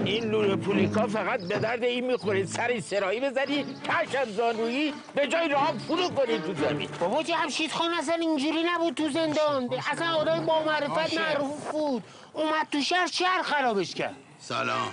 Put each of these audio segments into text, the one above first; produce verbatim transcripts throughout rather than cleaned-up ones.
این لوله پولیکا فقط به درد این میخورید سری سرایی بزنی کش از زانویی به جای راه فرو کنید تو زمین. بابا جمشید خان اصلا اینجوری نبود تو زندان، اصلا آدم با معرفت معروف بود، اومد تو شهر شهر خرابش کرد. سلام.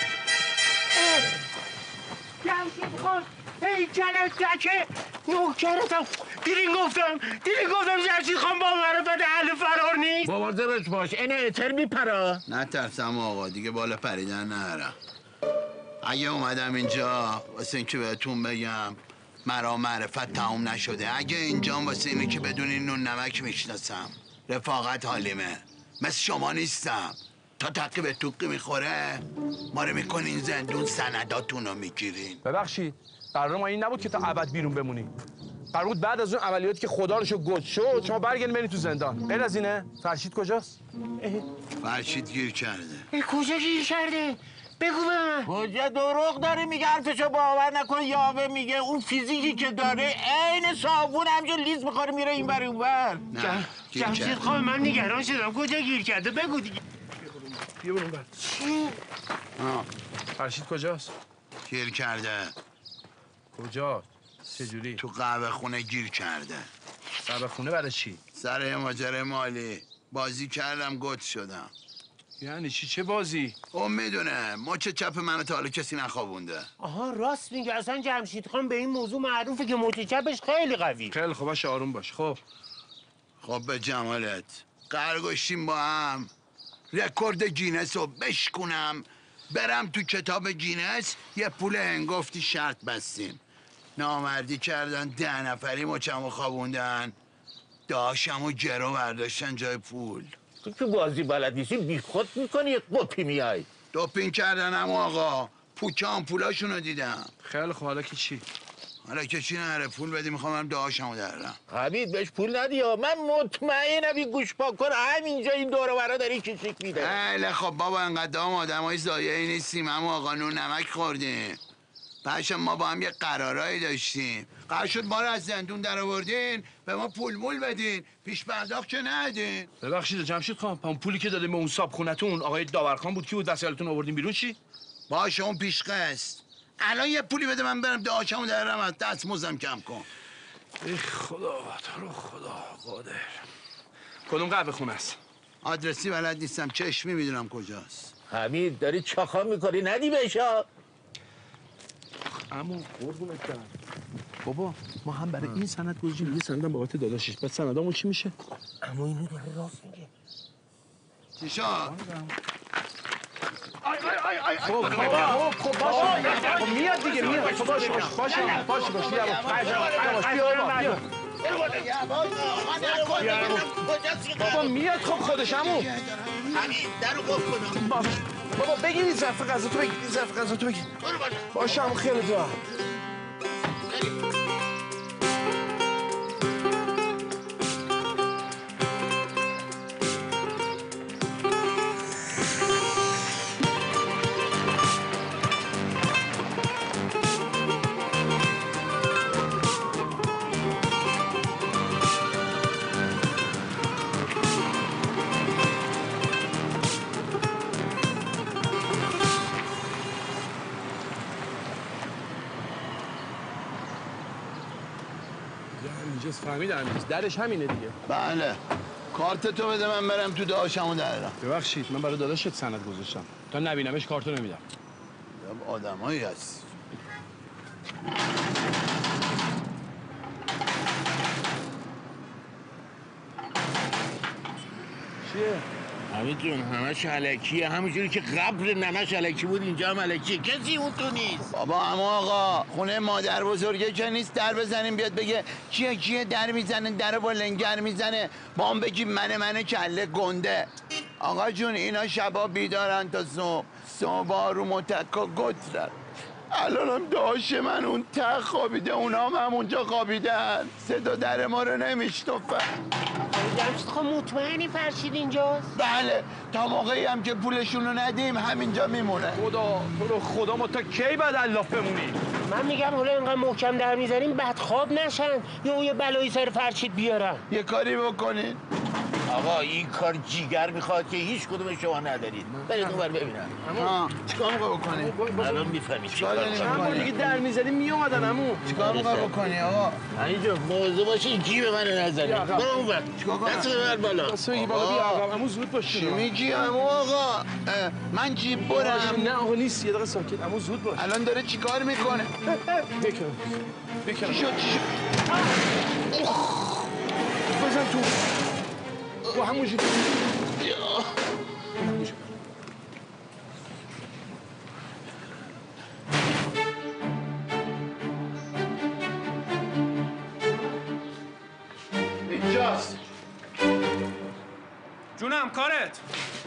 جمشید خان ای کلکه نوکرتم، دیدین گفتم دیدین گفتم جمشید خان با معرفت اهل فرار نیست. مواظبش باش اینه اتر میپرا. نترسم آقا، دیگه بالا پریدن نهرم. اگه اومدم اینجا واسه اینکه بهتون بگم مرا معرفت تموم نشده. اگه اینجا واسه اینه که بدون این نون نمک میشناسم. رفاقت حالیمه، مثل شما نیستم. تا تقی به توقی میخوره ما رو میکنین زندون، سنداتون رو میگیرین. ببخشید قرار ما این نبود که تا ابد بیرون بمونی. قرار بود بعد از اون عملیاتی که خدا رو شو گذ شد شما برگردین برین تو زندان. غیر از اینه فرشید کجاست؟ فرشید گیر کرده. ای کجا گیر کرده؟ بگو به من. کجا دروغ داره میگه، حرفشو باور نکن. یاوه میگه اون فیزیکی که داره عین صابون همجور لیز میخوره میره این بر اون بر. نه جمشید خان من نگران شدم کجا گیر کرده، بگو دیگه. بیا برون بر. چی؟ آه. فرشید کجاست؟ گیر کرده. کجا؟ چجوری؟ تو قهوه خونه گیر کرده. قهوه خونه برای چی؟ سر یه ماجرای مالی بازی کردم گت شدم. یعنی چی؟ چه بازی؟ اون میدونه مچ چپ منو تا حالا کسی نخوابونده. آها راست میگه، اصلا جمشید خان به این موضوع معروفه که مچ چپش خیلی قوی. خیلی خوب باشه آروم باش. خب خب به جمالت قرار گشتیم با هم رکورد گینس رو بشکنم، برم تو کتاب گینس یه پول هنگفتی شرط بستیم. نامردی کردن، ده نفری مچمو خوابوندن، داشمو گرو برداشتن جای پول. تو که بازی بلد نیستی بی خود میکنی یه قپی میای. دوپین کردن اما آقا پوکه آمپولاشون رو دیدم. خیلی خوب حالا که چی؟ حالا که چی نره پول بدی میخوام برم داشمو درم. حمید بهش پول ندی ها، من مطمئنم این گوش پاک کن همینجا این دور و برا داری کشیک میده. خیلی خب بابا انقدر هم آدم های زایعی نیستیم، اما آقا نون نمک خوردیم. بچه ما با هم یه قرارایی داشتیم، قرار شد ما رو از زندون در آوردین به ما پول مول بدین، پیش پرداخت که ندین. ببخشید جمشید خان، اون پولی که دادیم به اون صاحب خونتون آقای داورخان بود، کی بود وسایلتون آوردین بیرون چی؟ باشه اون پیش قسط. الان یه پولی بده من برم داشمو درم، از دست موزم کم کن. ای خدا تو رو خدا قادر. کدوم قهوه خونه است؟ آدرسی بلد نیستم، چشمی میدونم کجاست. حمید داری چاخا میکنی ندی بهش ها. عمو قربونت برم. بابا ما هم برای این سند گذاشتیم یه سندم بابت داداشش، بعد سندامون چی میشه؟ اما اینو داره راست میگه. چی شد؟ آی آی آی آی خب خب خب باشه خب میاد دیگه میاد. خب باشه باشه باشه باشه باشه بیا بیا بابا میاد. خب خودش عمو. حمید درو قفل کن. بابا بگیر این ظرف غذا تو بگیر، این ظرف غذا تو بگیر. باشه عمو خیلی دعا. فهمیدم درش همینه دیگه. بله کارت تو بده من برم تو داشمو درم. ببخشید من برای داداشت سند گذاشتم، تا نبینمش کارتو نمیدم. آدمایی هست. چیه؟ حمید جون همش علکیه، همونجوری که قبل ننش علکی بود اینجا هم علکیه، کسی اون تو نیست. بابا اما آقا خونه مادر بزرگه که نیست در بزنیم بیاد بگه کیه کیه در میزنه، در با لنگر میزنه، با هم بگی منه منه کله گنده. آقا جون اینا شبا بیدارن تا صبح، صبح رو متکا گترن. الانم داشت من اون تخ خوابیده، اونا هم همونجا خوابیدن، صدا در ما رو نمیشنفن. جمشید خب مطمئنی فرشید اینجاست؟ بله تا موقعی هم که پولشون رو ندیم همینجا میمونه. خدا تو رو خدا ما تا کی بعد الاف بمونی؟ من میگم حالا اینقدر محکم در میزنیم بعد خواب نشن یا یه بلایی سر فرشید بیارن. یه کاری بکنین آقا این کار جیگر میخواد که هیچ کدوم شما ندارید. برید اونور ببینم. ها چیکار می‌خوای بکنی؟ الان میفهمید چیکار داری کنید. چند بار دیگه در می‌زدیم میومدن عمو. چیکار می‌خوای بکنی آقا؟ اینجا موضوع باشه جیب منو نزنید. برو اونور. چیکار کنم؟ دست ببر بالا. واسه این بالا بیا عقب عمو زود باش. چی میگی عمو آقا؟ اه، من جیب برم. نه آقا نیست یه دقیقه ساکت عمو زود باش. الان داره چیکار میکنه؟ بکن بکن چی شد چی شد؟ بزن تو با همون جیب اینجاست. جونم کارت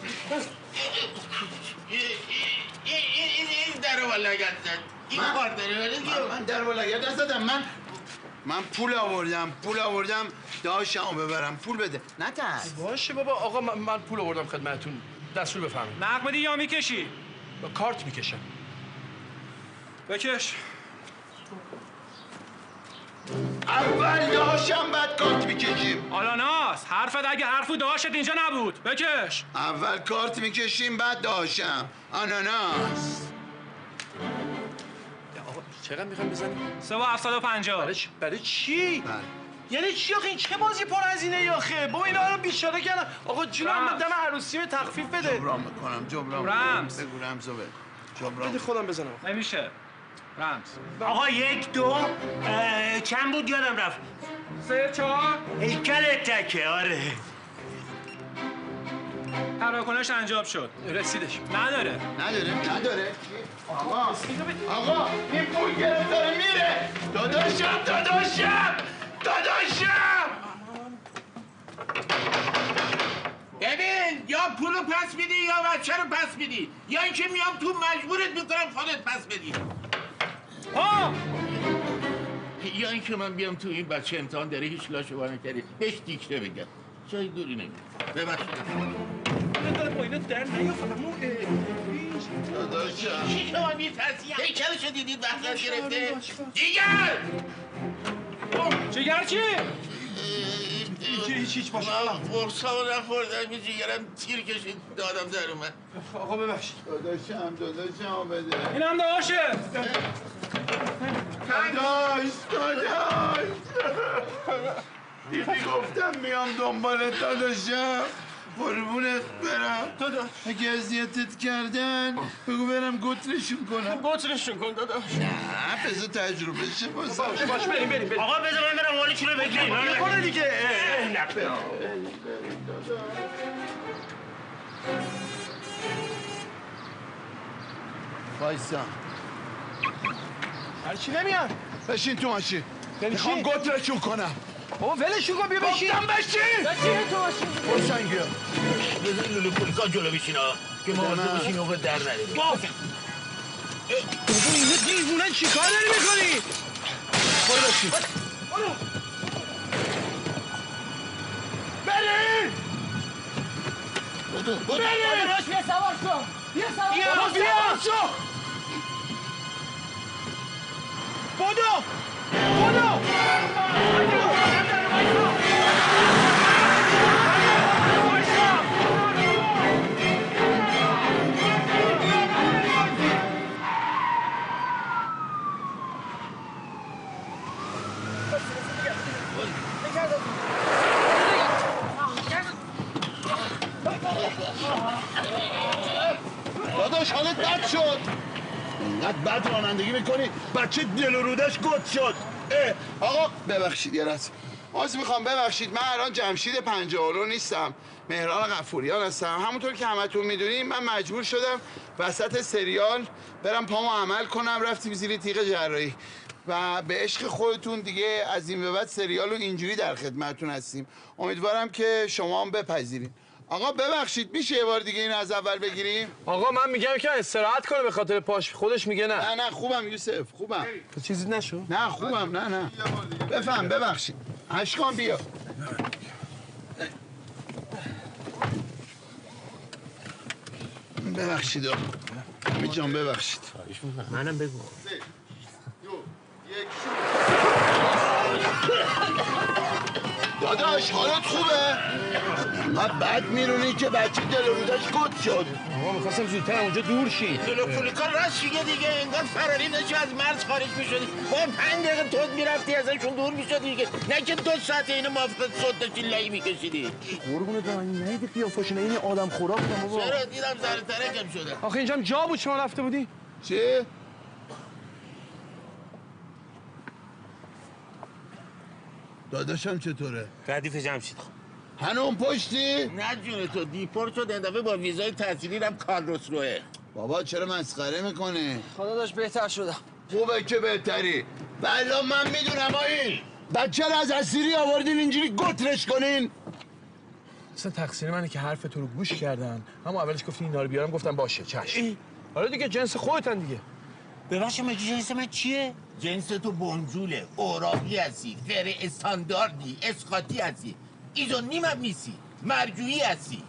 این این این درو والا زد. این من؟ کار داره ولی من- من در بالا یاد نزدم. من من پول آوردم پول آوردم داشتم ببرم پول بده نه ترس. باشه بابا آقا من, من پول آوردم خدمتتون دستور بفرمایید. نقد میدی یا میکشی با کارت میکشم. بکش اول داشتم بعد کارت میکشیم. آلاناس حرفت اگه حرفو داشت اینجا نبود بکش اول کارت میکشیم بعد داشتم آناناس. آقا چقدر میخوام بزنیم؟ سه و هفتصد و پنجاه برای چی؟ برای چی؟ بله. یعنی چی آخه این چه بازی پر هزینه آخه؟ بابا اینا رو بیچاره کردن. آقا جونم من دم عروسی تخفیف بده. جبران میکنم جبران رمز. بگو رمزو بگو جبران بده خودم بزنم. نمیشه رمز آقا یک دو اه، چند بود یادم رفت سه چهار هیکل تکه آره تراکنش انجام شد رسیدش. نداره نداره نداره آقا آقا این پول گرفت داره میره داداشم داداشم داداشم. ببین یا پولو پس میدی یا بچه رو پس میدی یا اینکه میام تو مجبورت میکنم خودت پس بدی. ها یا اینکه من بیام تو این بچه امتحان داره هیچ لاشو نکردی بهش دیکته بگم جای دوری نمیده. ببخشید با اینا در نیافت عمو. داداشم چی شما میترسی؟ هیکلشو دیدید وقت گرفته؟ دیگر جگر چی؟ هیچ هیچ باشه. فرصا و نخوردم یه جیگرم تیر کشید دادم در اومد. آقا ببخشید. داداشم داداشم بده اینم داشته داداش داداش دیدی گفتم میام دنبالت داداشم قربونت برم داداش اگه اذیتت کردن بگو برم گترشون کنم. گوترشون کن داداش. نه بذار تجربه شه بازم. باش باش بریم بریم بریم. آقا بذار من برم حالی رو بگیریم یه خورده دیگه. وایسا هر چی نمیاد. بشین تو ماشین یعنی میخوام چی؟ گترشون کنم. بابا ولشون کن بیا بشین. گفتم بشین بشین تو باشین. باشن گیا بذار لولو پولیسا جلو بشین ها که مواظب باشین اون در نره. بابا اینو دیوونه چیکار داری میکنی؟ برو بشین بریم بدو بدو داداش بیا سوار شو بیا سوار شو بیا بیا شو بدو بدو. داداش حالت بد شد. اینقدر بد رانندگی میکنی بچه دل و رودش گد شد. اه. آقا ببخشید یه لحظه عذر میخوام ببخشید من الان جمشید پنجاه‌الو نیستم مهران غفوریان هستم. همونطور که همتون میدونیم من مجبور شدم وسط سریال برم پامو عمل کنم رفتیم زیر تیغ جراحی و به عشق خودتون دیگه از این به بعد سریال رو اینجوری در خدمتتون هستیم. امیدوارم که شما هم بپذیرین. آقا ببخشید میشه یه بار دیگه این از اول بگیریم؟ آقا من میگم که استراحت کنه به خاطر پاش. خودش میگه نه. نه نه خوبم یوسف خوبم. چیزی نشو. نه خوبم نه نه بفهم ببخشید اشکان بیا ببخشید آقا امی جان ببخشید منم بگو داداش حالت خوبه؟ انقدر بد میرونی که بچه دلوروزش گد شد. آقا میخواستم زودتر اونجا دور شی. تلفونیکا راست شیگه دیگه، انگار فراری داشتی از مرز خارج میشدی. با پنج دقیقه تود میرفتی ازشون دور میشدی دیگه، نه که دو ساعت اینو موافقت صد داشتی لایی میکشیدی. قربونه دارن نیدی قیافاشونه، این آدم خوراک بودم بابا. چرا دیدم زر ترکم شده. آخه اینجا هم جا بود شما رفته بودی؟ چی؟ داداشم چطوره؟ ردیف جمشید هنوز پشتی؟ نه جون تو، دیپورت شد اندفعه با ویزای تحصیلی رم کارلوس روه. بابا چرا مسخره میکنی؟ خدا داشت بهتر شدم. خوبه که بهتری. بلا من میدونم این بچه رو از اسیری آوردین اینجوری گترش کنین. اصلا تقصیر منه که حرف تو رو گوش کردن. اما اولش گفتی اینا رو بیارم، گفتم باشه چشم. حالا دیگه جنس خودتن دیگه. ببخشید مگه جنس من چیه؟ جنس تو بنجوله، اوراقی هستی، غیر استانداردی، اسقاطی هستی، ایزونیم هم نیستی، مرجوعی هستی.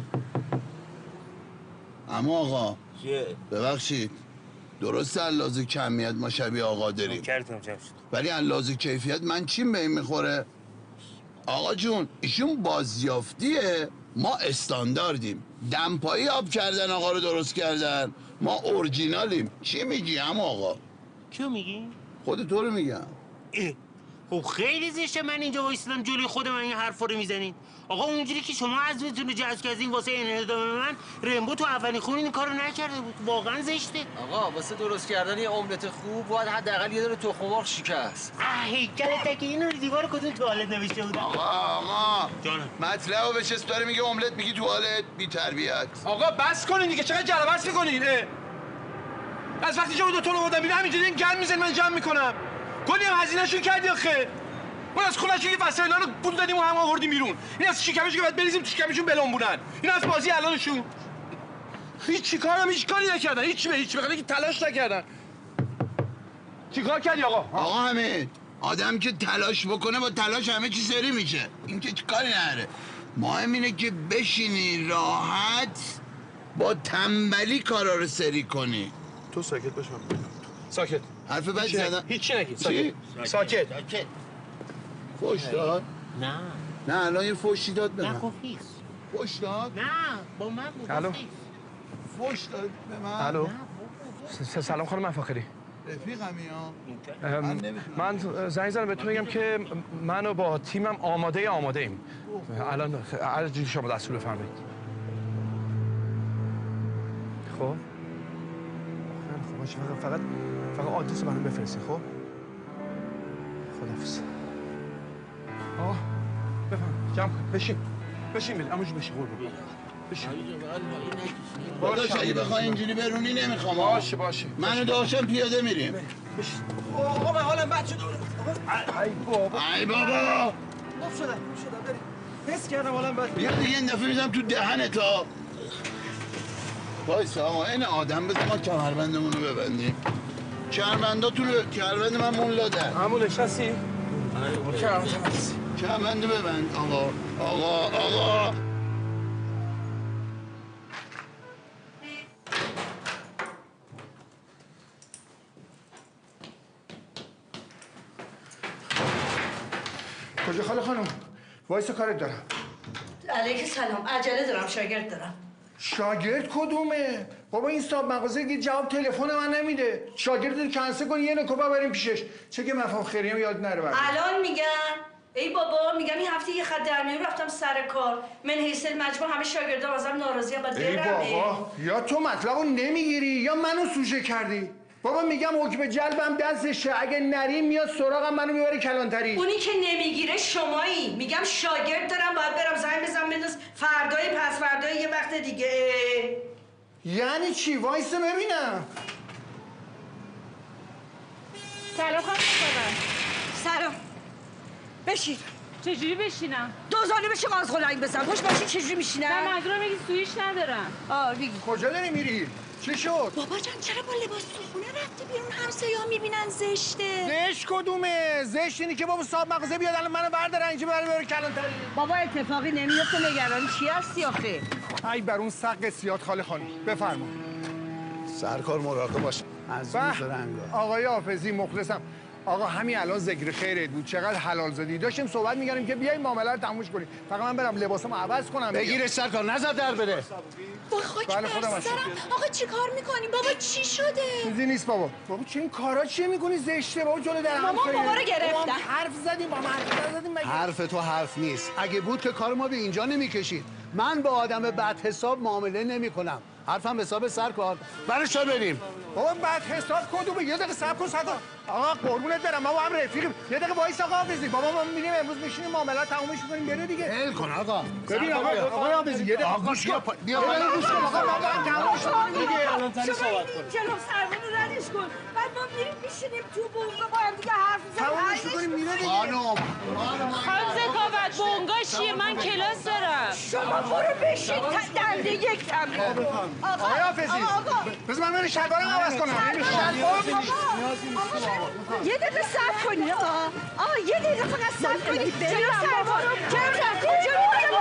اما آقا چیه؟ ببخشید درسته اللحاظ کمیت ما شبیه آقا داریم، کردم جمشید. ولی اللحاظ کیفیت من چیم به این میخوره؟ آقا جون ایشون بازیافتیه، ما استانداردیم. دمپایی آب کردن آقا رو درست کردن، ما اورجینالیم. چی میگی هم آقا؟ کیو میگی؟ خود تو رو میگم. اه. خب خیلی زشته من اینجا وایسادم جلوی خود من این حرفا رو میزنین. آقا اونجوری که شما عزمتون رو جذب کردین واسه انهدام من، رمبو تو اولین خون این کارو نکرده بود. واقعا زشته. آقا واسه درست کردن یه املت خوب باید حداقل یه دونه تخم مرغ شکست. اه هیکل تکی اینو رو دیوار کدوم توالت نوشته بود. آقا آقا جانم. مطلب رو بچست داره میگه املت میگی توالت، بی تربیت. آقا بس کنین دیگه، چقدر جلبست میکنین؟ از وقتی جا دو تا رو بردم میره همینجوری این گرم میزنی من جمع میکنم. کلی هم هزینه‌شو کردی آخه. ما از خونه‌شون یه وسایلا رو پول دادیم و هم آوردیم بیرون. این از شکمشون که بعد بریزیم تو شکمشون بلنبونن. این از بازی الانشون. هیچ چیکار هم هیچ کاری نکردن. هیچ به هیچ بخاطر که تلاش نکردن. چیکار کردی آقا؟ آقا حمید آدم که تلاش بکنه با تلاش همه چی سری میشه. این که کاری نداره. مهم اینه که بشینی راحت با تنبلی کارا رو سری کنی. تو ساکت باش. ساکت. حرف بد زدم. هیچ نگی. ساکت. چی؟ ساکت. ساکت. فوش داد؟ نه. نه الان یه فوشی داد به نه من. خفیس. فوش داد؟ نه با من بود. الو. خفیس. فوش داد به من. الو. س- سلام خانم مفاخری. رفیقمی ها. ام، من نمی‌تونم. من زنگ زدم بهتون بگم که منو با تیمم آماده آماده ایم. الان الان شما دستور بفرمایید. خب خیلی خوب باشه، فقط فقط فقط آدرس منو بفرستید. خب خداحافظ. آقا بفهم جمع کن. بشین بشین بریم اموجی بشین قربون. بشین. داداش اگه بخوای اینجوری برونی نمیخوام. باشه باشه. منو داشتم پیاده میریم. آقا من حالم بد شد. ای بابا. ای بابا خوب شدم خوب شدم بریم. حس کردم حالم بد. بیا دیگه این دفعه میزنم تو دهنت ها. وایسا آقا این آدم بذار ما کمربندمون رو ببندیم. کمربنداتون رو کمربند من مون لاده. همون نشستی؟ کمربند ببند آقا آقا آقا. کجا خاله خانم؟ وایسا کارت دارم. علیک سلام، عجله دارم، شاگرد دارم. شاگرد کدومه؟ بابا این صاحب مغازه که جواب تلفن من نمیده. شاگرد رو کنسل کن یه نکوبا بریم پیشش. چه که مفاهیم خیریم یاد نره برد. الان میگم ای بابا میگم این هفته یه خط در میون رفتم سر کار. من حیث مجموع همه شاگردام ازم ناراضی‌ام بعد ای برم. بابا یا تو مطلبو نمیگیری یا منو سوژه کردی. بابا میگم حکم جلبم دستشه، اگه نری میاد سراغم منو میبره کلانتری. اونی که نمیگیره شمایی. میگم شاگرد دارم باید برم زنگ بزنم بنداز فردای پس فردای یه وقت دیگه. یعنی چی؟ وایسا ببینم. سلام خانم خانم. سلام. بشین. چجوری بشینم؟ دوزانه بشه قاز خلنگ بزن. پشت ماشین چجوری میشینم؟ من منظورم میگی سویش ندارم. آه بگی. کجا داری میری؟ چی شد؟ بابا جان چرا با لباس تو خونه رفتی بیرون؟ همسایه‌ها میبینن زشته. زشت کدومه؟ زشت اینی که بابا صاحب مغازه بیاد الان منو بردارن اینجا بره بره کلانتری. بابا اتفاقی نمیفته، نگران چی هستی آخه؟ ای بر اون سق سیاد خاله خانم بفرما. سرکار مراقب باش. از به آقای حافظی مخلصم. آقا همین الان ذکر خیرت بود، چقدر حلال زدی. داشتیم صحبت می‌کردیم که بیایم معامله رو تمومش کنیم. فقط من برم لباسامو عوض کنم. بگیرش سرکار، نذار در بره. با خاک بله خودم بر هستم. سرم. آقا چی کار میکنیم؟ بابا چی شده؟ چیزی نیست بابا. بابا چه این کارا چیه میکنی؟ زشته بابا، جلو در مامان بابا رو گرفتن. حرف زدیم با حرف زدیم مگه؟ حرف تو حرف نیست. اگه بود که کار ما به اینجا نمیکشید. من با آدم بد حساب معامله نمیکنم. حرفم حساب سرکار. برش بریم. بابا بعد حساب کدومه؟ یه دقیقه صبر کن صبر کن. آقا قربونت برم، ما با هم رفیقیم. یه دقیقه وایس آقا حافظی. بابا ما می‌بینیم امروز میشینیم معامله تمومش می‌کنیم بره دیگه. ول کن آقا. ببین آقا آقا حافظی یه دقیقه گوش کن. بیا بالا گوش کن آقا، ما با هم تمومش کنیم دیگه. الان تنی صحبت کن. جلو سرمون ردش کن. بعد ما میریم میشینیم تو بونگا با هم دیگه حرف می‌زنیم. تمومش می‌کنیم میره دیگه. خانم. خانم ذکاوت بونگا چیه؟ من کلاس دارم. شما برو بشین تا دنده یک تمرین. آقا حافظی بذار من برم شلوارم عوض کنم. یه دقیقه صبر کنی آقا. آقا یه دقیقه فقط صبر کنی. جلو سرمون رو کردم. کجا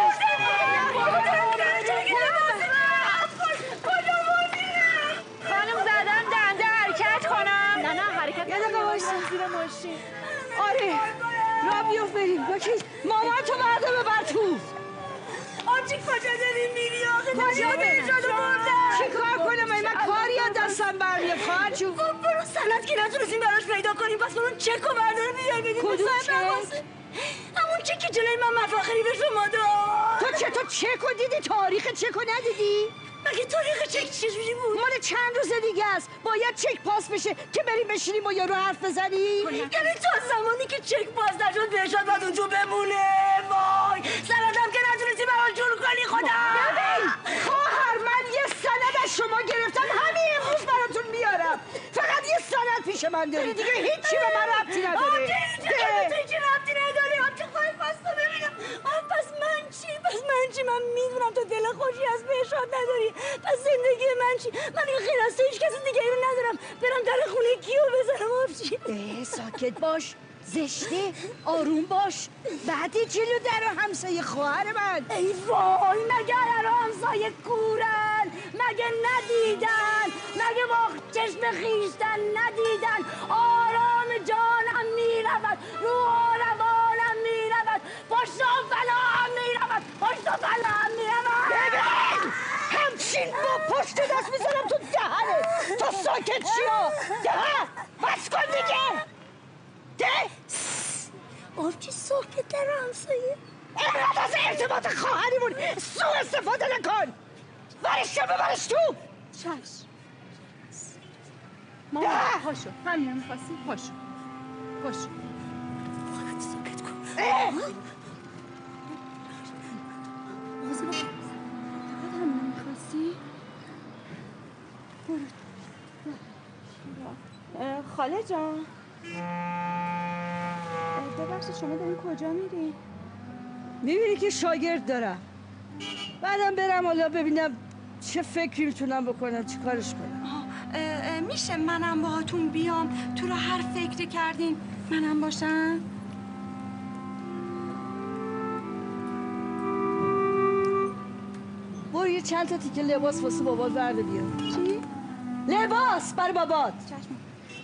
خانم زدم دنده حرکت کنم. نه نه حرکت یه دقیقه وایسا. زیر ماشین. آره را بیفت بریم. بکش مامان تو مرده ببر تو. آجی کجا داری میری آقا؟ کجا بری جلو بردم؟ چی کار کنم؟ من کاری از دستم برمیاد خواهر چون. خب برو سند که نتونستیم براش پیدا کنیم، پس برو چک و برداره بیای بدیم. کدوم چک؟ همون چک که جلوی من مفاخری به شما داد. تو چه تو چک و دیدی؟ تاریخ چک و ندیدی؟ مگه تاریخ چک چجوری بود؟ مال چند روز دیگه است. باید چک پاس بشه که بریم بشینیم و یارو حرف بزنیم. یعنی تا زمانی که چک پاس نشد بهشاد باید اونجا بمونه. وای سندم که نتونستی براش جور کنی خدا. ببین خواهر من یه سند از شما گرفتم همین امروز براتون میارم. فقط یه سند پیش من داری دیگه هیچی به من ربطی نداره. تو هیچی ربطی نداره. آبچه خواهی پاستا ببینم. آب پس من چی؟ پس من چی؟ من میدونم تو دل خوشی از بهشاد نداری. پس زندگی من چی؟ من دیگه خیلی از تو هیچ کسی دیگه رو ندارم. برم در خونه کیو بزنم آبچی؟ اه ساکت باش. زشته آروم باش. بعدی جلو در همسایه خواهر من. ای وای مگه در همسایه کورن؟ مگه ندیدن؟ مگه با چشم خیشتن ندیدن؟ آرام جانم میرود، روح روانم میرود، پشت و بلام میرود، پشت و بلام میرود. ببین همچین با پشت دست میزنم تو دهنه. تو ساکت چیا؟ ده بس کن دیگه. ده آبچی ساکت در همسایه. اینقدر از ارتباط خواهریمون سو استفاده نکن. برش رو ببرش تو. چشم مامان پاشو. همین میخواستی پاشو. پاشو. فقط ساکت کن. فقط همین میخواستی؟ خاله جان ببخشید شما دارین کجا میری؟ میبینی که شاگرد دارم. بعدم برم حالا ببینم چه فکری میتونم بکنم، چی کارش کنم. میشه منم باهاتون بیام؟ تو رو هر فکری کردین منم باشم؟ برو یه چند تا تیکه لباس واسه بابات برده بیار. چی؟ لباس برای بابات. چشم.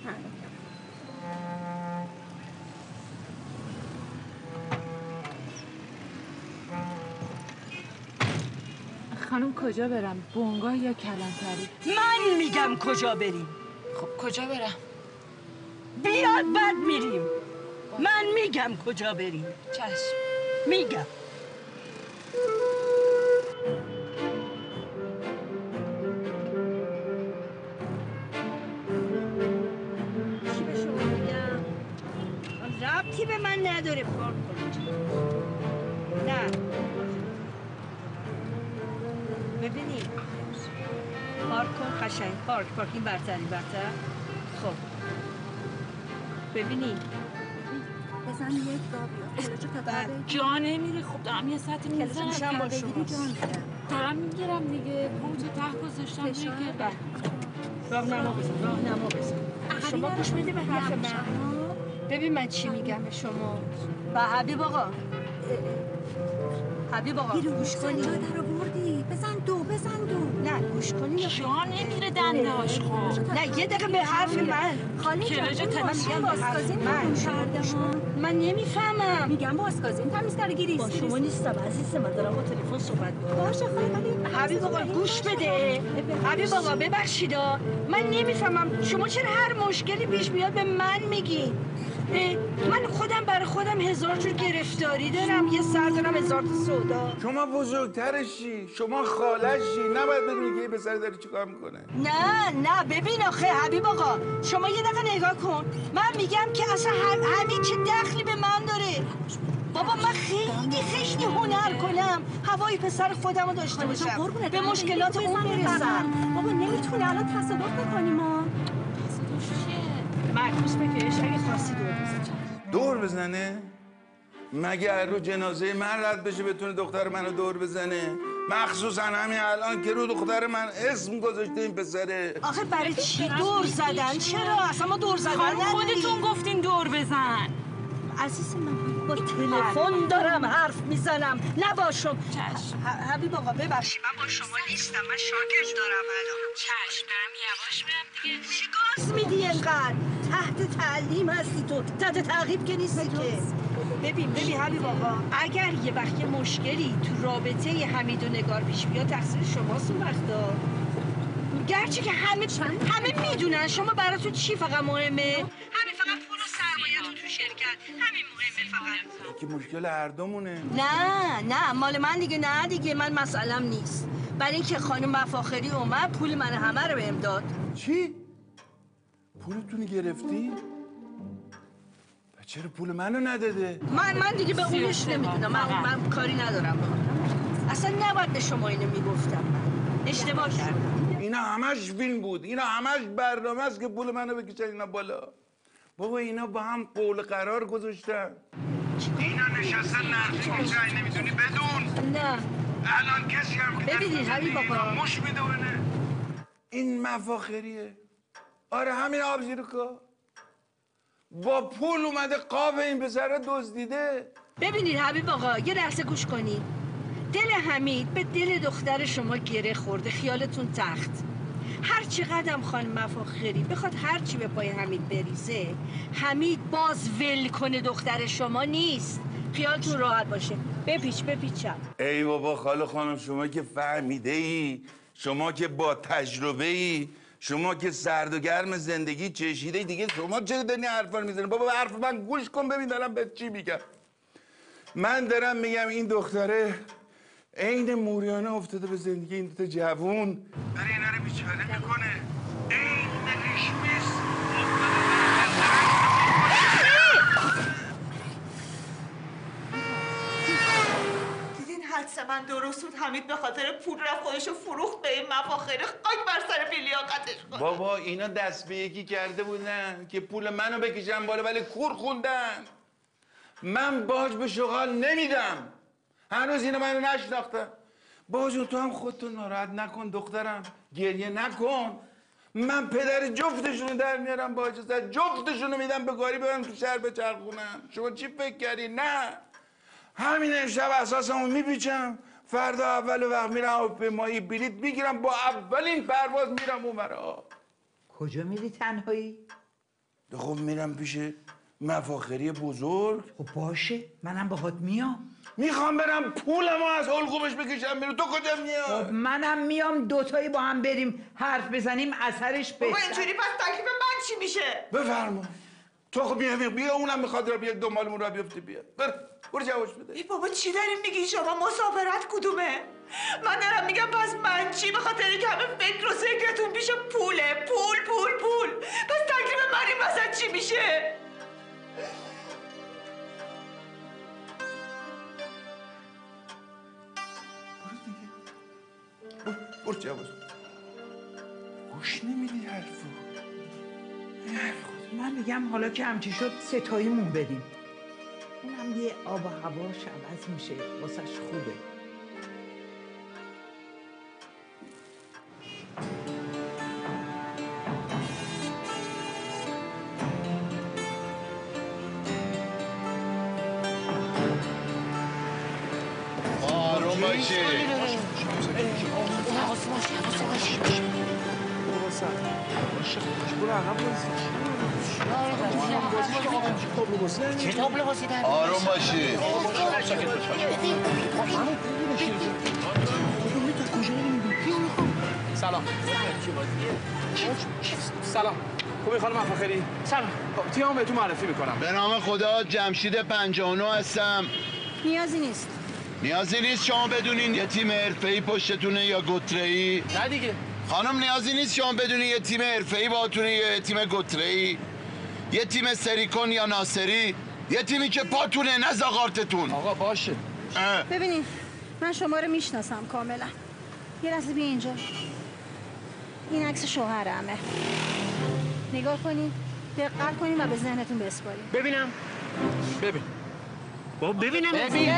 خانم کجا برم؟ بونگا یا کلانتری؟ من میگم کجا بریم. خب کجا برم؟ بیاد بعد میریم. من میگم کجا بریم. چشم. میگم. چی به شما میگم؟ ربطی به من نداره. پارک کن. نه. ببینی پارک کن قشنگ. پارک پارکینگ برتری برتر. خب ببینی بزن یک بابیا. جا نمیری. خب دارم یه ساعتی میزنم میشم با شما. دارم میگیرم دیگه. پامو تو ته گذاشتم دیگه. راه نما بزن. راه نما بزن. شما گوش میدی به حرف من. ببین من چی میگم به شما. با حبیب آقا. حبیب آقا گیرو گوش کنی. سجاده رو بردی. بزن دو بزن دو. نه من گوش کنین. جا نمیره دنداش خب. نه یه دقیقه به حرف من. خاله جان من میگم باسکازین تمیز کرده ها. من نمیفهمم. میگم باسکازین تمیز کرده گیری با شما نیستم عزیزم، من دارم با تلفن صحبت می‌کنم. باشه خاله ولی حبیب آقا گوش بده. حبیب آقا ببخشید من نمیفهمم شما چرا هر مشکلی پیش میاد به من میگی؟ من خودم برای خودم هزار جور گرفتاری دارم، یه سر دارم هزار تا سودا. شما بزرگترشی، شما خالشی، نباید بدونی که یه پسر داری چیکار میکنه. نه نه ببین آخه حبیب آقا شما یه دقیقه نگاه کن. من میگم که اصلا هم همین چه دخلی به من داره؟ بابا من خیلی خیلی هنر کنم، هوای پسر خودم رو داشته باشم، به مشکلات اون برسم. بابا نمیتونه الان تصادف بکنیم ما. معکوس بکش اگه خواستی دور بزنه. دور بزنه؟ مگه رو جنازه من رد بشه بتونه دختر منو دور بزنه؟ مخصوصا همین الان که رو دختر من اسم گذاشته این پسره. آخه برای چی دور زدن؟ چرا؟ اصلا ما دور زدن خانم خودتون گفتین دور بزن. عزیز من با تلفن دارم حرف میزنم، نباشم. چشم. حبیب آقا ببخشید من با شما نیستم، من شاگرد دارم الان. چشم دارم یواش میرم دیگه. چی گاز میدی اینقدر؟ تحت تعلیم هستی تو، تحت تعقیب که نیستی که. ببین ببین حبیب آقا اگر یه وقت مشکلی تو رابطه حمید و نگار پیش بیاد تقصیر شماست اون وقتا. گرچه که همه همه میدونن شما براتون چی فقط مهمه؟ همین فقط پول و سرمایه‌تون تو شرکت، همین مهمه فقط. که مشکل هر دومونه. نه نه مال من دیگه، نه دیگه من مسئلم نیست. برای اینکه خانم مفاخری اومد پول من همه رو بهم داد. چی؟ پولتونو گرفتی؟ چرا پول منو نداده؟ من من دیگه به اونش نمیدونم، من, من کاری ندارم. اصلا نباید به شما اینو میگفتم، من اشتباه کردم. اینا همش فیلم بود، اینا همش برنامه است که پول منو بکشن اینا بالا. بابا اینا با هم قول قرار گذاشتن. اینا نشستن نرسیم که چای نمیتونی بدون. نه الان کسی هم که ببینید حبیب آقا مش میدونه. این مفاخریه. آره همین آب زیر کار. با پول اومده قاب این پسر دزدیده. ببینید حبیب آقا یه لحظه گوش کنید. دل حمید به دل دختر شما گره خورده، خیالتون تخت. هر چقدرم خانم مفاخری بخواد هر چی به پای حمید بریزه، حمید باز ول کنه دختر شما نیست. خیالتون راحت باشه. بپیچ بپیچم. ای بابا خاله خانم شما که فهمیده ای، شما که با تجربه ای، شما که سرد و گرم زندگی چشیده دیگه، شما چرا داری حرفا رو میزنی؟ بابا حرف من گوش کن ببین دارم به چی میگم. من دارم میگم این دختره عین موریانه افتاده به زندگی این دوتا جوون، داره اینا رو بیچاره میکنه. عین ریشمیس دیدین حدس من درست بود؟ حمید به خاطر پول رفت خودشو فروخت به این مفاخره. خاک بر سر بیلیاقتش کن. بابا اینا دست به یکی کرده بودن که پول منو بکشن بالا ولی کور خوندن. من باج به شغال نمیدم. هنوز اینو منو نشناختم. باجو تو هم خودتو ناراحت نکن دخترم، گریه نکن. من پدر جفتشونو در میارم با اجازت، جفتشونو میدم به گاری برم تو شهر بچرخونم. شما چی فکر کردی؟ نه همین امشب اساسمو میپیچم، فردا اول وقت میرم هواپیمایی بلیط میگیرم، با اولین پرواز میرم اونورا. کجا میری تنهایی؟ خب میرم پیش مفاخری بزرگ. خب باشه منم باهات میام. میخوام برم پولمو از حلقومش بکشم بیرون. تو کجا میای؟ خب منم میام دوتایی با هم بریم حرف بزنیم اثرش بهتر. بابا اینجوری پس تکلیف من چی میشه؟ بفرما. تو خب بیا بیا اونم میخواد را بیا دنبالمون را بیفته بیا. بر برو جوابش بده. ای بابا چی داریم میگی شما؟ مسافرت کدومه؟ من دارم میگم پس من چی؟ به خاطر اینکه همه فکر و ذکرتون پیش پوله، پول پول پول. پس تکلیف من این وسط چی میشه؟ برو جوابش بده. گوش نمیدی حرفو. من میگم حالا که همچی شد ستاییمون بریم. اونم یه آب و هواش عوض میشه، واسش خوبه. خار و آروم باشی. چه تابلو بازی در آروم باشی. سلام. سلام. خوبی خانم مفاخری؟ سلام. تیام بهتون معرفی میکنم. به نام خدا جمشید پنجاه و نه هستم. نیازی نیست. نیازی نیست شما بدونین یه تیم حرفه‌ای پشتتونه یا گتره‌ای؟ نه دیگه. خانم نیازی نیست شما بدونین یه تیم حرفه‌ای باهاتونه یا یه تیم گتره‌ای؟ یه تیم سریکون یا ناصری؟ یه تیمی که پاتونه نه زاغارتتون. آقا باشه. ببینین من شما رو میشناسم کاملا. یه لحظه بیا اینجا. این عکس شوهرمه. نگاه کنین، دقت کنین و به ذهنتون بسپارین. ببینم. ببین. بابا ببینم. ببین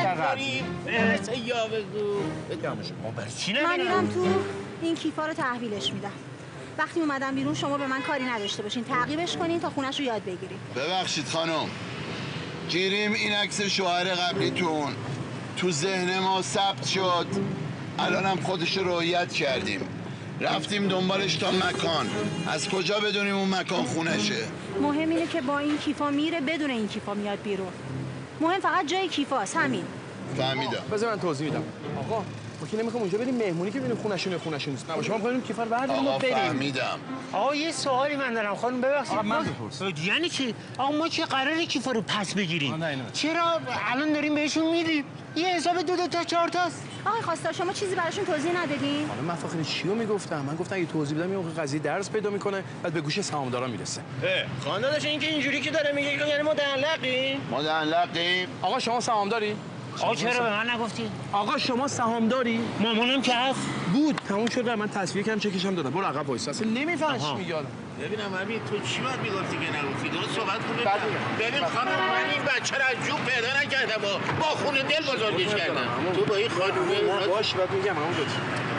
یا بگو. چی من میرم تو این کیفا رو تحویلش میدم. وقتی اومدم بیرون شما به من کاری نداشته باشین، تعقیبش کنین تا خونش رو یاد بگیرین. ببخشید خانم، گیریم این عکس شوهر قبلیتون تو ذهن ما ثبت شد، الانم خودش رو رؤیت کردیم، رفتیم دنبالش تا مکان. از کجا بدونیم اون مکان خونشه؟ مهم اینه که با این کیفا میره بدون این کیفا میاد بیرون. مهم فقط جای کیفاست، همین. فهمیدم. بذار من توضیح میدم. آقا ما که نمیخوام اونجا بریم مهمونی که ببینیم خونشون خونشون نیست. نباشه ما می‌خوایم کیفا رو برداریم و بریم. فهمیدم. آقا یه سوالی من دارم خانم ببخشید. آقا من بپرس. یعنی چی؟ آقا ما که قراره کیفا رو پس بگیریم. نه اینو. چرا الان داریم بهشون میدیم؟ یه حساب دو دو تا چهار تاست. آقای خواستا شما چیزی براشون توضیح ندادین؟ حالا من فاخری چیو میگفتم؟ من گفتم اگه توضیح بدم این قضیه درس پیدا میکنه بعد به گوش سهامدارا میرسه. خاندانش این که اینجوری که داره میگه یعنی ما دهنلقیم؟ ما دهنلقیم؟ آقا شما سهامداری؟ آقا چرا به من نگفتی؟ آقا شما سهامداری؟ مامانم که هست. بود تموم شد. من تصویر کردم چکشم دادم. برو عقب وایس. اصلا نمیفهمی چی میگه. ببینم امین تو چی باید میگفتی که نگفتی؟ درست صحبت کن. ببین خانم من این بچه رو از جوب پیدا نکردم با خون دل بزرگش کردم. تو با این خانومه باش بعد میگم همون دوت.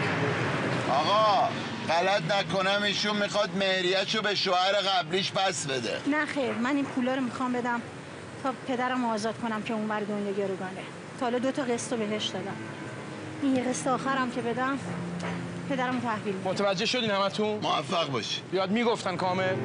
آقا غلط نکنم ایشون میخواد مهریه‌شو به شوهر قبلیش پس بده. نه خیر، من این پولا رو میخوام بدم تا پدرم آزاد کنم که اونور دنیا گروگانه. تا حالا دو تا قسط رو بهش دادم. این یه قسط آخرم که بدم پدرم رو تحویل میدم. متوجه شدین همتون؟ موفق باشی. یاد میگفتن کامل. این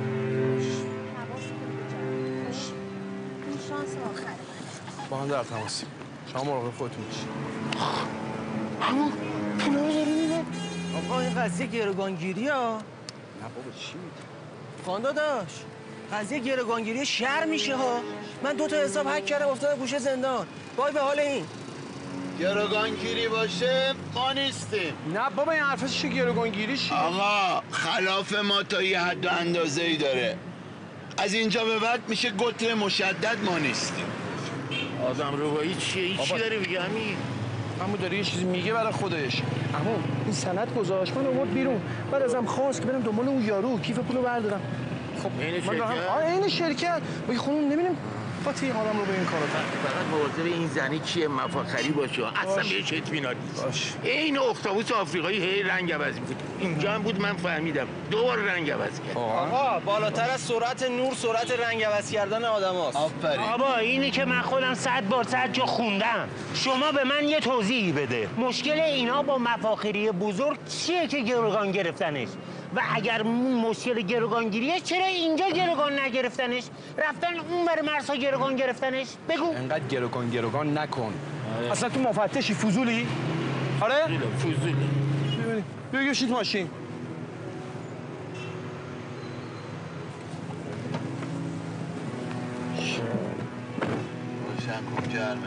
شانس آخره. با هم در تماسیم. شما مراقب خودتون باشید. همون پولا رو داری میده؟ آقا این قضیه گروگانگیری ها. نه بابا چی میگی؟ خان داداش قضیه گروگانگیری شهر میشه ها. من دو تا حساب هک کردم افتادم گوشه زندان. وای به حال این. گروگانگیری باشه ما نیستیم. نه بابا این حرفش چه گروگانگیری چیه؟ آقا خلاف ما تا یه حد و اندازه ای داره. از اینجا به بعد میشه گتر مشدد ما نیستیم. آدم روایی چیه؟ این چی داری میگه همین؟ همون داره یه چیزی میگه برای خودش. اما این سند گذاشت من آورد بیرون. بعد ازم خواست که برم دنبال اون یارو کیف پولو بردارم. خب این من راه آره این شرکت با این خانم نمیدونم فاتی آدم رو به این کارا کرد. فقط مواظب این زنی کیه مفاخری باشه. اصلا بهش اطمینان نیست. این اختاپوس آفریقایی هی رنگ عوض می‌کنه. اینجا هم بود من فهمیدم. دوباره رنگ عوض کرد. آقا بالاتر از سرعت نور سرعت رنگ عوض کردن آدماست. آفرین. بابا اینی که من خودم صد بار صد جا خوندم. شما به من یه توضیحی بده. مشکل اینا با مفاخری بزرگ چیه که گروگان گرفتنش؟ و اگر مشکل گروگانگیریه چرا اینجا گروگان نگرفتنش؟ رفتن اون بر مرسا گروگان گرفتنش؟ بگو. انقدر گروگان گروگان نکن. اصلا تو مفتشی فضولی؟ آره؟ فضولی. ببینید. بیا گشید ماشین. روشن کن گرمه.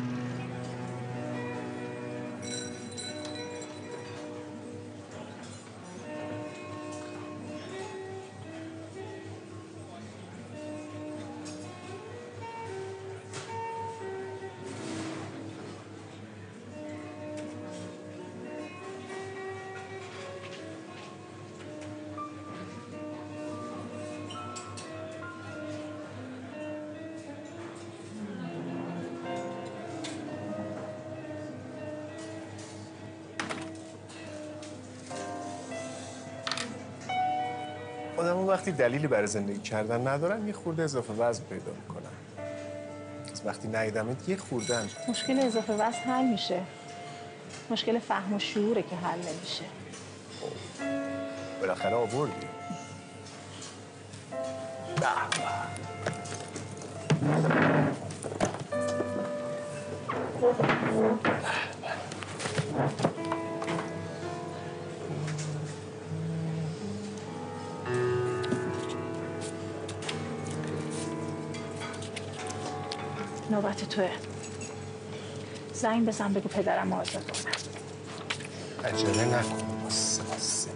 آدم وقتی دلیلی برای زندگی کردن ندارن یه خورده اضافه وزن پیدا میکنن. از وقتی ندیدمت یه خوردن مشکل اضافه وزن حل میشه. مشکل فهم و شعوره که حل نمیشه. بالاخره آوردی. به نوبت توه. زنگ بزن بگو پدرم آزاد کنم. عجله نکن. باسه باسه.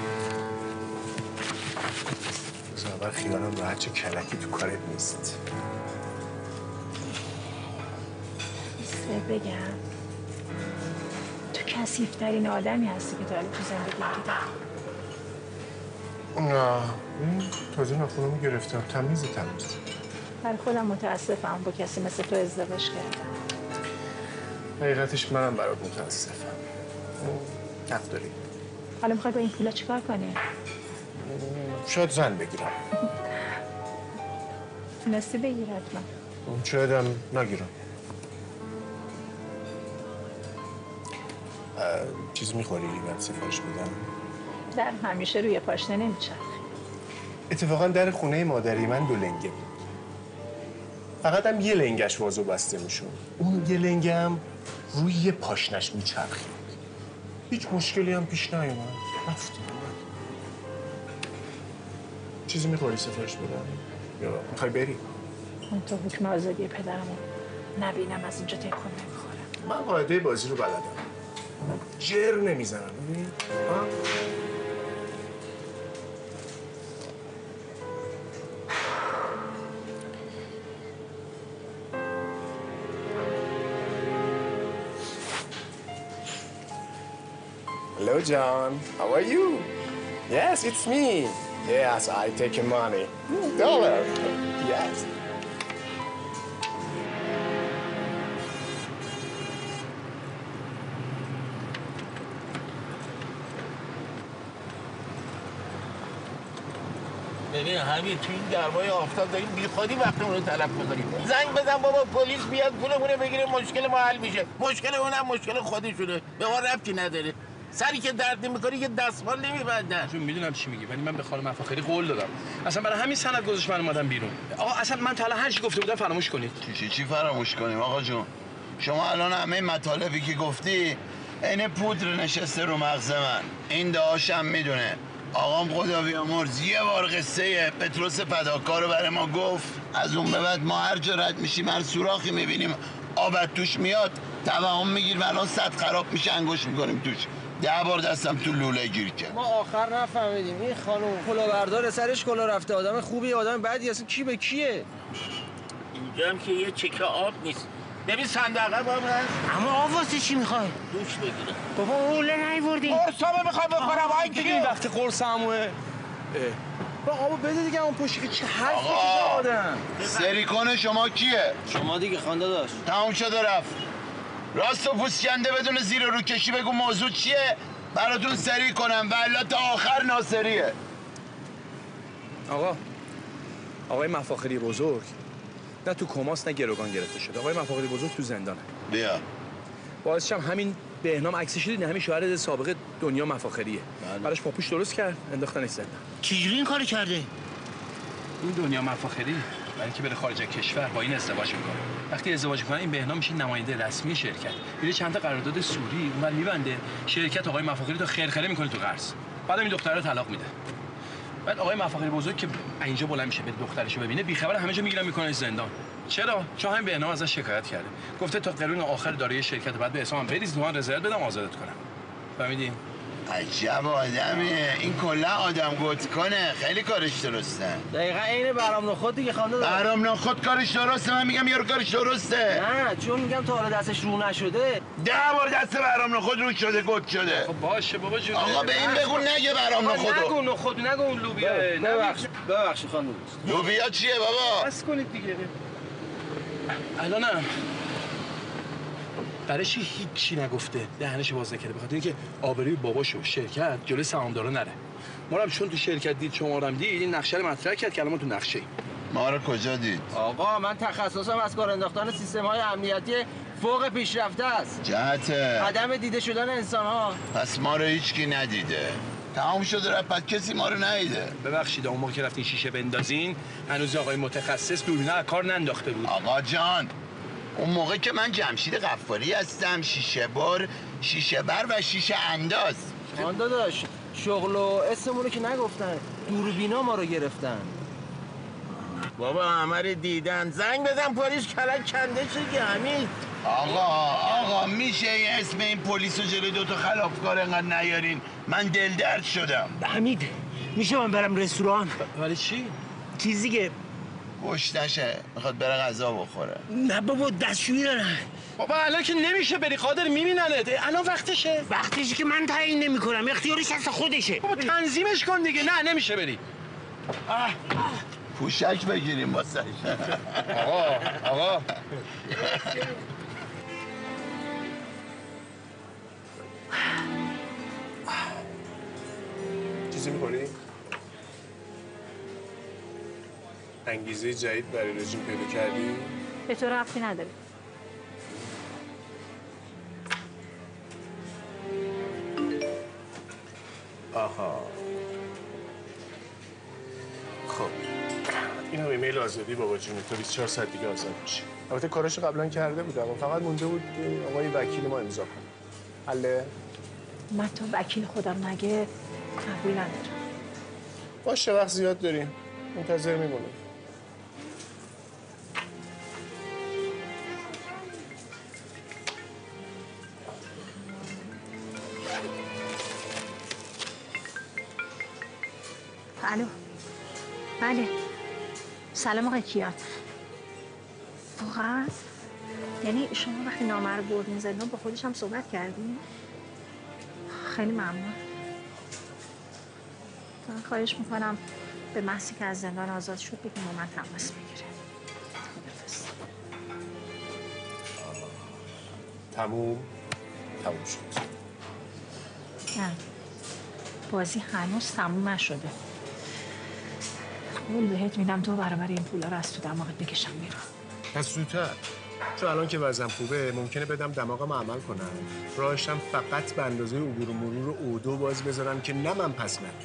اول خیالم راحت چه کلکی تو کارت نیست. سه بگم تو کثیف‌ترین آدمی هستی که تا حالا تو زندگی دیدم. نه تازه نخونمو گرفتم. تمیز تمیز. برای خودم متاسفم با کسی مثل تو ازدواج کردم. حقیقتش منم برات متاسفم. حق داری. حالا میخوای با این پولا چیکار کنی؟ شاید زن بگیرم. تونستی بگیر حتما. شایدم نگیرم. چیز میخوری بعد سفارش بدم؟ در همیشه روی پاشنه نمیچرخه. اتفاقا در خونه مادری من دو لنگه بود. فقط هم یه لنگش وازو بسته میشون. اون یه لنگم روی یه پاشنش میچرخید. هیچ مشکلی هم پیش نیومد. رفت. چیزی میخوری سفارش بدم؟ یا میخوای بری؟ من تو حکم آزادی پدرمو نبینم از اینجا تکون نمیخورم. من قاعده بازی رو بلدم. جر نمیزنم. ببین. Hello, John. How are you? Yes, it's me. Yes, I take your money. Dollar. Yes. ببین همین تو این گرمای آفتاب داریم بیخودی وقتمون رو تلف می‌کنیم. زنگ بزن بابا پلیس بیاد پولمون رو بگیره مشکل ما حل میشه. مشکل اونم مشکل خودشونه. به ما ربطی نداره. سری که درد نمی‌کنه یه دستمال نمی‌بندن. چون میدونم چی میگی ولی من به خانم مفاخری قول دادم. اصلا برای همین سند گذاشت من اومدم بیرون. آقا اصلا من تا الان هر چی گفته بودم فراموش کنید. چی چی فراموش کنیم آقا جون؟ شما الان همه مطالبی که گفتی عین پودر نشسته رو مغز من. این دهاشم میدونه. آقام خدا بیامرز یه بار قصه پتروس فداکار رو برای ما گفت. از اون به بعد ما هر جا رد میشیم هر سوراخی میبینیم آبت توش میاد توهم میگیریم الان سد خراب میشه انگوش میکنیم توش. ده بار دستم تو لوله گیر کرد. ما آخر نفهمیدیم این خانم کلاهبردار سرش کلاه رفته آدم خوبی آدم بدی اصلا کی به کیه؟ اینجا هم که یه چکه آب نیست. ببین صندوقه با من. اما آب واسه چی میخوای؟ دوش بگیره. بابا اوله نیوردی. قرصامو میخوام بخورم آی دیگه این وقت قرص هموه. با آبو بده دیگه اون پشتی که چه حرفی که آدم. سریکون شما کیه؟ شما دیگه خانده داشت. تموم شده رفت. راست و پوسکنده بدون زیر رو کشی بگو موضوع چیه؟ براتون سری کنم والا تا آخر ناصریه. آقا آقای مفاخری بزرگ نه تو کماس نه گروگان گرفته شده. آقای مفاخری بزرگ تو زندانه. بیا. باعثش هم همین بهنام عکسش دیدین همین شوهر سابقه دنیا مفاخریه. براش پاپوش درست کرد انداختنش زندان. چجوری این کارو کرده؟ این دنیا مفاخری برای اینکه بره خارج کشور با این ازدواج میکنه. وقتی ازدواج میکنه این بهنام میشه نماینده رسمی شرکت. میره چند تا قرارداد سوری اونور میبنده. شرکت آقای مفاخری تو خرخره میکنه تو قرض. بعد این دختره رو طلاق میده. بعد آقای مفاخری بزرگ که اینجا بلند میشه به دخترشو ببینه بیخبر همه جا میگیرن میکنه زندان. چرا؟ چون همین بهنام ازش شکایت کرده. گفته تا قرون آخر دارایی شرکت بعد به حسابم بریز تو من رضایت بدم آزادت کنم. فهمیدین؟ عجب آدمیه. این کلا آدم گوت کنه. خیلی کارش درسته. دقیقاً عین برام نخود دیگه خانده داشت. برام نخود کارش درسته. من میگم یارو کارش درسته. نه چون میگم تا حالا دستش رو نشده. ده بار دست برام نخود رو شده گوت شده. خب باشه بابا جون. آقا به این بگو نگه برام نخود. نگو نخود نگو اون لوبیا. ببخش ببخش خانم. لوبیا چیه بابا؟ بس کنید دیگه. الانم برای چی هیچی نگفته دهنش باز نکرده بخاطر اینکه آبروی باباشو شرکت جلوی سهامدارا نره. ما هم چون تو شرکت دید شما هم دید این نقشه رو مطرح کرد که الان ما تو نقشه. ما رو کجا دید؟ آقا من تخصصم از کار انداختن سیستم‌های امنیتی فوق پیشرفته است. جهته عدم دیده شدن انسان ها. پس ما رو هیچکی ندیده. تمام شده رفت، پس کسی ما رو ندیده. ببخشید اون موقع که رفتین شیشه بندازین هنوز آقای متخصص دوربینه از کار ننداخته بود. آقا جان اون موقع که من جمشید غفاری هستم، شیشه بر، شیشه بر و شیشه انداز. آن داداش شغل و اسممون رو که نگفتن، دوربینا ما رو گرفتن. بابا همه رو دیدن. زنگ بزن پلیس کلک کنده شد حمید. آقا آقا میشه یه اسم این پلیس رو جلوی دوتا خلافکار انقدر نیارین؟ من دل درد شدم. حمید میشه من برم رستوران؟ ولی چی؟ چیزی که گشتشه میخواد بره غذا بخوره. نه بابا دستشویی دارم. بابا الان که نمیشه بری، قادر میبیننت. الان وقتشه. وقتشه که من تعیین نمیکنم، اختیارش هست خودشه. بابا تنظیمش کن دیگه. نه نمیشه بری. آه. پوشک بگیریم واسه آقا آقا چیزی می‌خوری؟ انگیزه جدید برای رژیم پیدا کردی؟ به تو ربطی نداره. آها خب این هم ایمیل آزادی بابا جونی، تو بیست و چهار ساعت دیگه آزاد میشی. البته کاراشو قبلا کرده بودم، فقط مونده بود آقای وکیل ما امضا کنه. حله؟ من تا وکیل خودم نگه قبول ندارم. باشه وقت زیاد داریم، منتظر میمونیم. الو. بله. سلام آقای کیان. واقعا؟ یعنی شما وقتی نامه رو بردین زندان با خودش هم صحبت کردین؟ خیلی ممنون. من خواهش میکنم به محضی که از زندان آزاد شد بگیم با من تماس بگیره. تموم تموم شد. نه. بازی هنوز تموم نشده. قول بهت میدم تو برابر این پولا رو از تو دماغت بکشم بیرون. پس زودتر، چون الان که وضعم خوبه ممکنه بدم دماغم عمل کنم، راهشم فقط به اندازه عبور و مرور او دو باز بذارم که نه من پس نمیدم.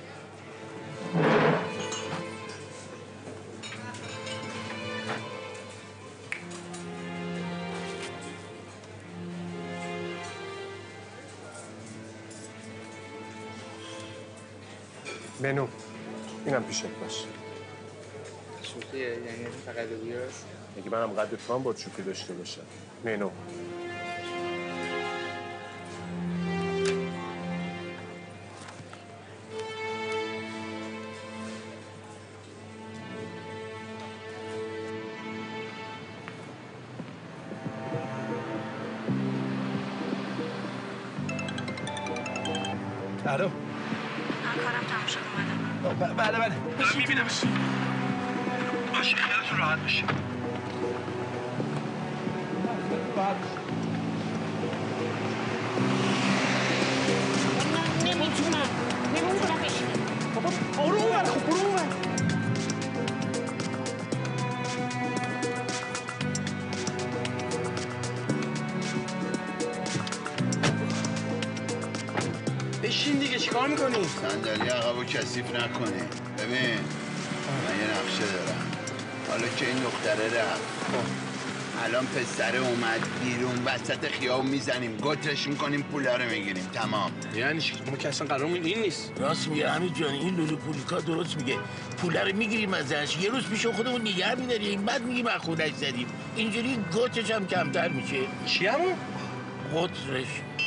منو اینم پیشت باشه. شوخیه یعنی تقلبی هست؟ اگه منم قد تو هم باید شوخی داشته باشم. منو الو. کارم تموم شد اومدم. بله بله دارم میبینم. باشه خیالتون راحت بشه. نمیتونم نمیتونم بشینم. بابا برو اونور. خب برو اونور. بشین دیگه چیکار میکنی؟ صندلی عقبو کثیف نکنی. ببین من یه نقشه دارم. حالا که این دختره رفت الان پسره اومد بیرون وسط خیابون میزنیم گترش میکنیم پولا رو میگیریم. تمام. یعنی چی؟ ما که اصلا قرارمون این نیست. راست میگه حمید جان، این لولو پولیکا درست میگه. پولا رو میگیریم ازش، یه روز پیش خودمون نگه میداریم، بعد میگیم از خونش زدیم. اینجوری گترش هم کمتر میشه. چی همون؟ گترش.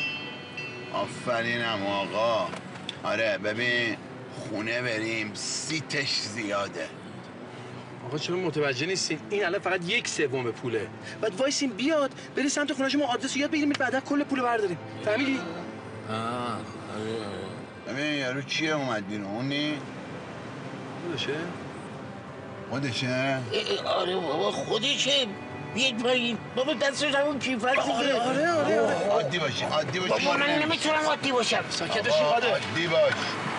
آفرینم آقا. آره ببین خونه بریم سیتش زیاده. آقا چرا متوجه نیستین؟ این الان فقط یک سوم پوله. بعد وایسین بیاد بری سمت خونه‌ش، ما آدرس یاد بگیریم بعدا کل پول برداریم. فهمیدی؟ آه ببین یارو کیه اومد بیرون؟ اونی؟ خودشه؟ خودشه؟ آره بابا خودشه. بیاید پایین. بابا دستش همون کیفت دیگه. آره آره آره عادی باشی عادی باشی. بابا من نمیتونم عادی باشم. ساکت بشی قادر. عادی باش.